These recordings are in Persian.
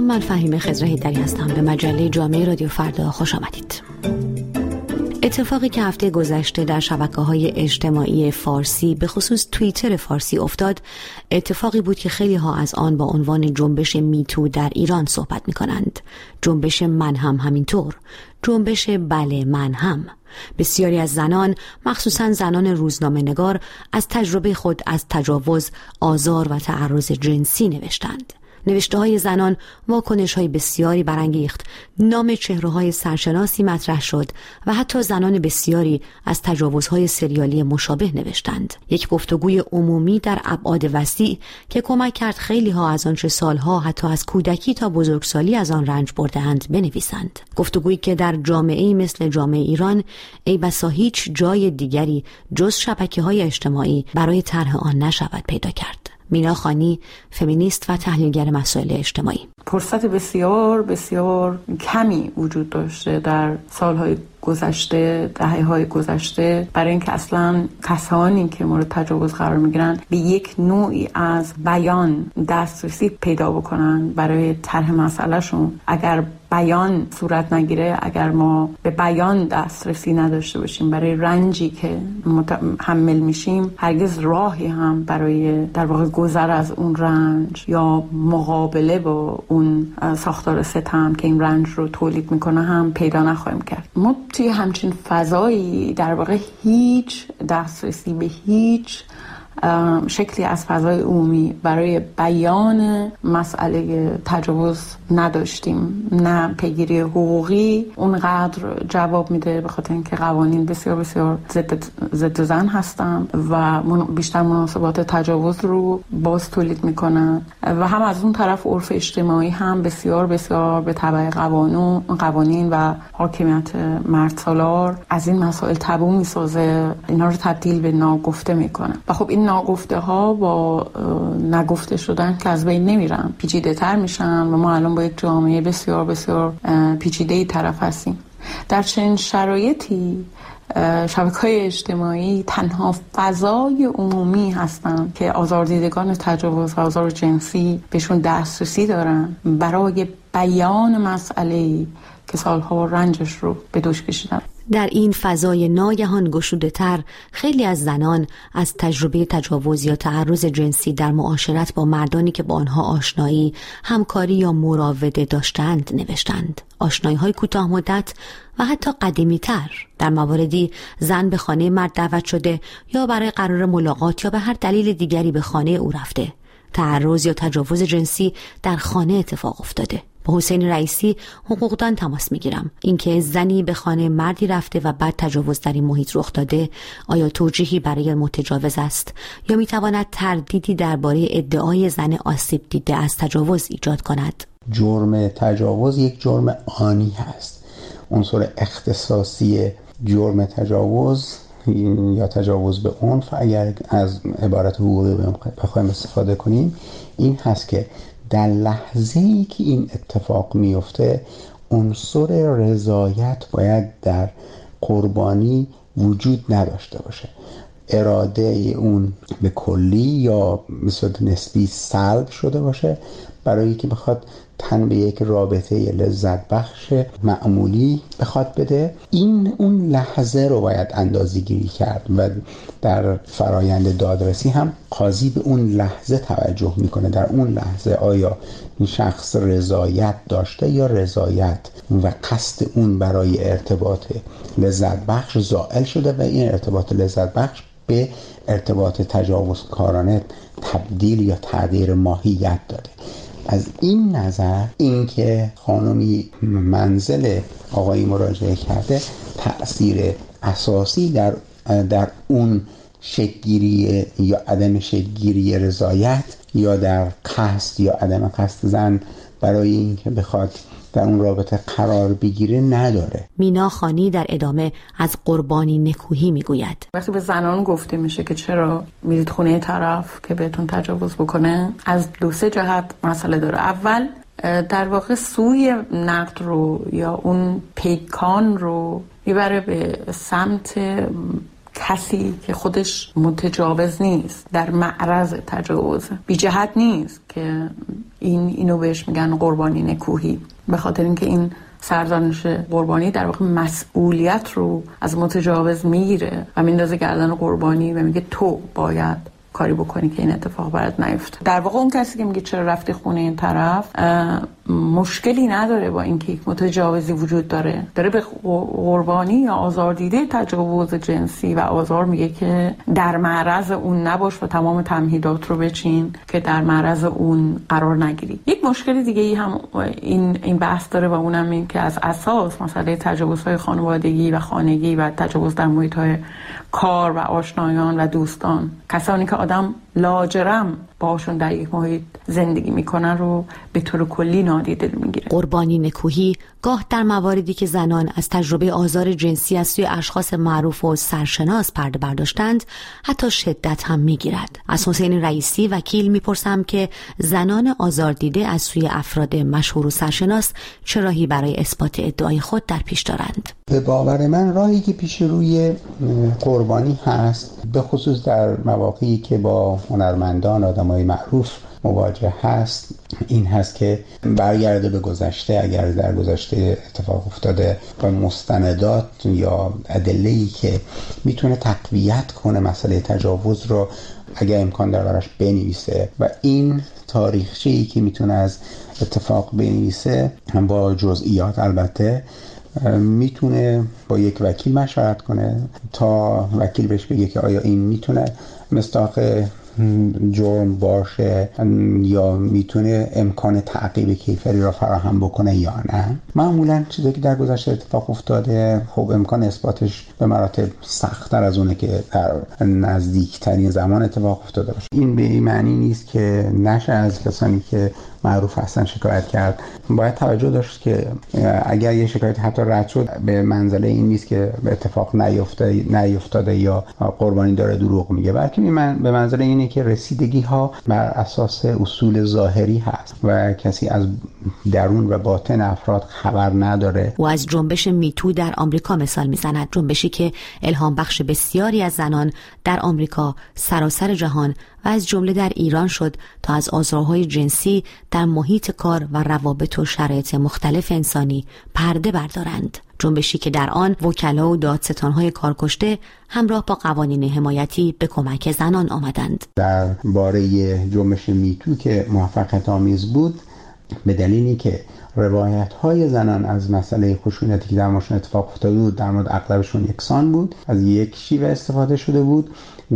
من فهیمه خضرهیدری هستم. به مجله جامعه رادیو فردا خوش آمدید. اتفاقی که هفته گذشته در شبکه‌های اجتماعی فارسی به خصوص توییتر فارسی افتاد، اتفاقی بود که خیلی ها از آن با عنوان جنبش میتو در ایران صحبت می‌کنند. جنبش من هم همینطور، جنبش بله من هم. بسیاری از زنان، مخصوصاً زنان روزنامه‌نگار، از تجربه خود از تجاوز، آزار و تعرض جنسی نوشتند. نوشته‌های زنان واکنش‌های بسیاری برانگیخت، نام چهره‌های سرشناسی مطرح شد و حتی زنان بسیاری از تجاوزهای سریالی مشابه نوشتند. یک گفتگوی عمومی در ابعاد وسیع که کمک کرد خیلی‌ها از آنچه سالها حتی از کودکی تا بزرگسالی از آن رنج برده‌اند بنویسند. گفتگویی که در جامعه‌ای مثل جامعه ایران ای بسا هیچ جای دیگری جز شبکه‌های اجتماعی برای طرح آن نشود پیدا کرد. مینا خانی، فمینیست و تحلیلگر مسائل اجتماعی: فرصت بسیار بسیار کمی وجود داشته در سالهای گذشته، دهه‌های گذشته، برای اینکه اصلا کسانی که مورد تجاوز قرار میگیرن به یک نوعی از بیان دسترسی پیدا بکنن برای طرح مسئلهشون. اگر بیان صورت نگیره، اگر ما به بیان دسترسی نداشته باشیم برای رنجی که متحمل میشیم، هرگز راهی هم برای در واقع گذر از اون رنج یا مقابله با اون ساختار ستم که این رنج رو تولید میکنه هم پیدا نخواهیم کرد. ما توی همچین فضایی در واقع هیچ دسترسی به هیچ شکلی از فضای عمومی برای بیان مسئله تجاوز نداشتیم. نه پیگیری حقوقی اونقدر جواب میده، به خاطر اینکه قوانین بسیار بسیار ضد زن هستن و بیشتر مناسبات تجاوز رو باز تولید میکنن، و هم از اون طرف عرف اجتماعی هم بسیار بسیار به تبع قوانین و حاکمیت مردسالار از این مسائل تابو میسازه، اینا رو تبدیل به ناگفته میکنه. و خب این ناگفته ها با نگفته شدن که از بین نمیرن، پیچیده تر میشن و ما الان با یک جامعه بسیار بسیار پیچیده طرف هستیم. در چنین شرایطی شبکه‌های اجتماعی تنها فضای عمومی هستن که آزاردیدگان تجاوز و آزار جنسی بهشون دسترسی دارن برای بیان مسئله‌ای که سالها رنجش رو به دوش کشیدن. در این فضای ناگهان گشوده تر، خیلی از زنان از تجربه تجاوز یا تعرض جنسی در معاشرت با مردانی که با آنها آشنایی، همکاری یا مراوده داشتند نوشتند. آشنایی‌های کوتاه مدت و حتی قدیمی تر. در مواردی زن به خانه مرد دعوت شده یا برای قرار ملاقات یا به هر دلیل دیگری به خانه او رفته. تعرض یا تجاوز جنسی در خانه اتفاق افتاده. با حسین رئیسی، حقوقدان، تماس میگیرم. اینکه زنی به خانه مردی رفته و بعد تجاوز در این محیط رخ داده، آیا توجیهی برای متجاوز است یا میتواند تردیدی درباره ادعای زن آسیب دیده از تجاوز ایجاد کند؟ جرم تجاوز یک جرم آنی هست. عنصر اختصاصی جرم تجاوز یا تجاوز به عنف، اگر از عبارت حقوقی بخوایم استفاده کنیم، این هست که در لحظه‌ای که این اتفاق میفته، عنصر رضایت باید در قربانی وجود نداشته باشه. اراده اون به کلی یا به صورت نسبی سلب شده باشه برای که بخواد تن به یک رابطه لذت بخش معمولی بخواد بده. این اون لحظه رو باید اندازه گیری کرد و در فرایند دادرسی هم قاضی به اون لحظه توجه میکنه. در اون لحظه آیا این شخص رضایت داشته یا رضایت و قصد اون برای ارتباط لذت بخش زائل شده و این ارتباط لذت بخش به ارتباط تجاوزکارانه تبدیل یا تغییر ماهیت داده. از این نظر اینکه خانمی منزل آقایی مراجعه کرده تأثیر اساسی در اون شکل‌گیری یا عدم شکل‌گیری رضایت یا در قصد یا عدم قصد زن برای اینکه بخواد در اون رابطه قرار بگیره نداره. مینا خانی در ادامه از قربانی نکوهی میگوید: وقتی به زنان گفته میشه که چرا میرید خونه طرف که بهتون تجاوز بکنه، از 2-3 جهت مسئله داره. اول در واقع سوی نقد رو یا اون پیکان رو میبره به سمت کسی که خودش متجاوز نیست، در معرض تجاوز، بی جهت نیست که اینو بهش میگن قربانی نکوهی، به خاطر اینکه این سرزنش قربانی در واقع مسئولیت رو از متجاوز میگیره و میندازه گردن قربانی و میگه تو باید کاری بکنی که این اتفاق برات نیفته. در واقع اون کسی که میگه چرا رفتی خونه این طرف مشکلی نداره با اینکه یک متجاوزی وجود داره به قربانی یا آزاردیده تجاوز جنسی و آزار میگه که در معرض اون نباش و تمام تمهیدات رو بچین که در معرض اون قرار نگیری. یک مشکل دیگه ای هم این بحث داره و اونم این که از اساس مسئله تجاوزهای خانوادگی و خانگی و تجاوز در محیط‌های کار و آشنایان و دوستان، کسانی که آدم لاجرم باشون در یک محیط زندگی میکنن رو به طور کلی نادیده میگیره. قربانی نکوهی گاه در مواردی که زنان از تجربه آزار جنسی از سوی اشخاص معروف و سرشناس پرده برداشتند حتی شدت هم میگیرد. از حسین رئیسی وکیل میپرسم که زنان آزار دیده از سوی افراد مشهور و سرشناس چه راهی برای اثبات ادعای خود در پیش دارند؟ به باور من راهی که پیش روی قربانی هست، به خصوص در مواقعی که با هنرمندان، آدمای معروف مواجه هست، این هست که برگرده به گذشته، اگر در گذشته اتفاق افتاده، و مستندات یا ادله‌ای که میتونه تقویت کنه مسئله تجاوز رو اگر امکان داره براش بنویسه و این تاریخچه‌ای که میتونه از اتفاق بنویسه هم با جزئیات البته میتونه با یک وکیل مشورت کنه تا وکیل بهش بگه که آیا این میتونه مصداق جرم باشه یا میتونه امکان تعقیب کیفری را فراهم بکنه یا نه. معمولا چیزی که در گذشته اتفاق افتاده خب امکان اثباتش به مراتب سخت‌تر از اونه که در نزدیکترین زمان اتفاق افتاده باشه. این به این معنی نیست که نشه از کسانی که معروف هستن شکایت کرد. باید توجه داشت که اگر یه شکایت حتی رد شد، به منزله این نیست که به اتفاق نیفتاده یا قربانی داره دروغ میگه، بلکه به منزله اینه که رسیدگی ها بر اساس اصول ظاهری هست و کسی از درون و باطن افراد خبر نداره. و از جنبش میتو در آمریکا مثال میزند، جنبشی که الهام بخش بسیاری از زنان در آمریکا، سراسر جهان و از جمله در ایران شد تا از آزارهای جنسی در محیط کار و روابط و شرایط مختلف انسانی پرده بردارند. جنبشی که در آن وکلا و دادستان‌های کارکشته همراه با قوانین حمایتی به کمک زنان آمدند. در باره جنبش میتو که موفقیت آمیز بود، به دلیلی که روایت‌های زنان از مسئله خشونتی که در ماشین اتفاق افتاده بود در مورد اغلبشون یکسان بود، از یک شیوه استفاده شده بود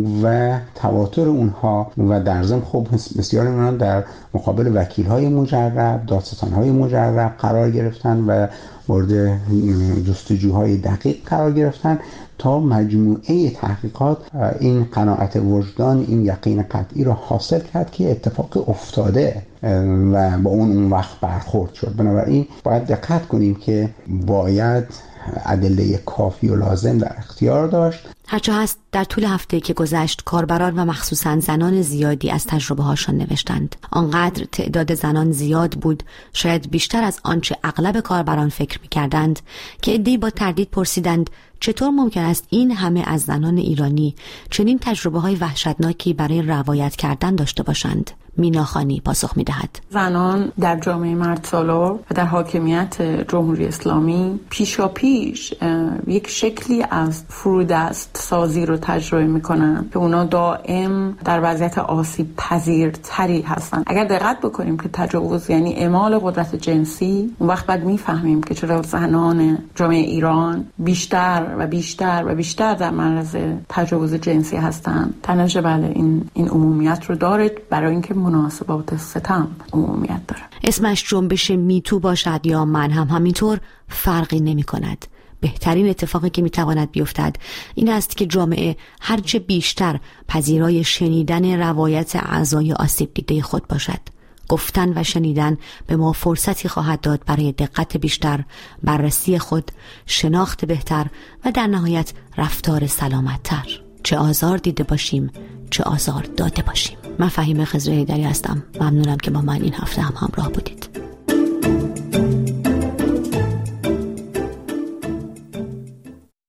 و تواتر اونها و در ضمن خب بسیار اونها در مقابل وکیل‌های مجرب، دادستان‌های مجرب قرار گرفتن و مورد جستجوهای دقیق قرار گرفتن تا مجموعه تحقیقات این قناعت وجدان، این یقین قطعی را حاصل کرد که اتفاق افتاده و با اون وقت برخورد شد. بنابراین باید دقت کنیم که باید ادله کافی و لازم در اختیار داشت. هرچه هست در طول هفته که گذشت کاربران و مخصوصاً زنان زیادی از تجربه هاشان نوشتند. آنقدر تعداد زنان زیاد بود، شاید بیشتر از آنچه اغلب کاربران فکر می‌کردند، که عده‌ای با تردید پرسیدند چطور ممکن است این همه از زنان ایرانی چنین تجربه‌های وحشتناکی برای روایت کردن داشته باشند. مینا خانی پاسخ می‌دهد: زنان در جامعه مردسالار و در حاکمیت جمهوری اسلامی پیشاپیش یک شکلی از فرودست سازی رو تجربه میکنن که اونا دائم در وضعیت آسیب پذیرتری هستن. اگر دقت بکنیم که تجاوز یعنی اعمال قدرت جنسی، اون وقت بعد میفهمیم که چرا زنان جامعه ایران بیشتر و بیشتر و بیشتر در معرض تجاوز جنسی هستن. تنشه بله این عمومیت رو داره، برای اینکه مناسبات ستم عمومیت داره. اسمش جنبش میتو باشد یا من هم همینطور فرقی نمی کند. بهترین اتفاقی که میتواند بیفتد این است که جامعه هرچه بیشتر پذیرای شنیدن روایت اعضای آسیب دیده خود باشد. گفتن و شنیدن به ما فرصتی خواهد داد برای دقت بیشتر، بررسی خود، شناخت بهتر و در نهایت رفتار سلامت‌تر. چه آزار دیده باشیم، چه آزار داده باشیم. من فهیمه خضر حیدری هستم. ممنونم که با من این هفته هم همراه بودید.